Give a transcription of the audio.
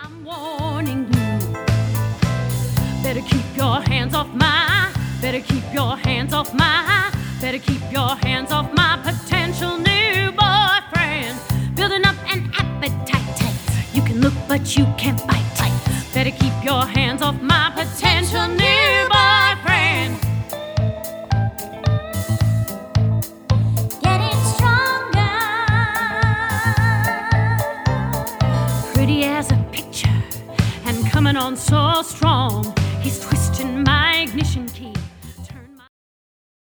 I'm warning you. Better keep your hands off my. Better keep your hands off my. Better keep your hands off my potential new boyfriend. Building up an appetite. You can look, but you can't bite. Better keep your hands off my potential new boyfriend. Getting stronger. Pretty as a picture and coming on so strong. He's twisting my ignition key.